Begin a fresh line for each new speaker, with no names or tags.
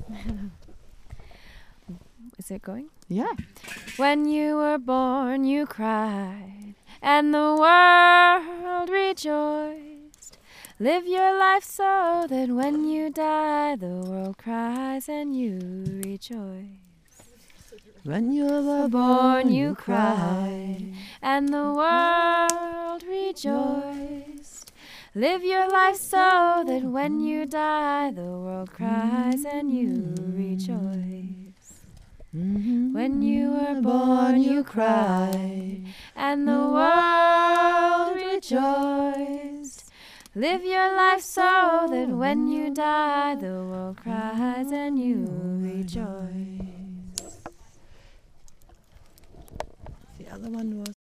Is it going?
Yeah.
When you were born, you cried, and the world rejoiced. Live your life so that when you die, the world cries and you rejoice.
When you were
Born, you cried, and the world rejoiced. Live your life so that when you die, the world cries and you rejoice. When you were born, you cried, and the world rejoiced. Live your life so that when you die, the world cries and you rejoice.
The other one was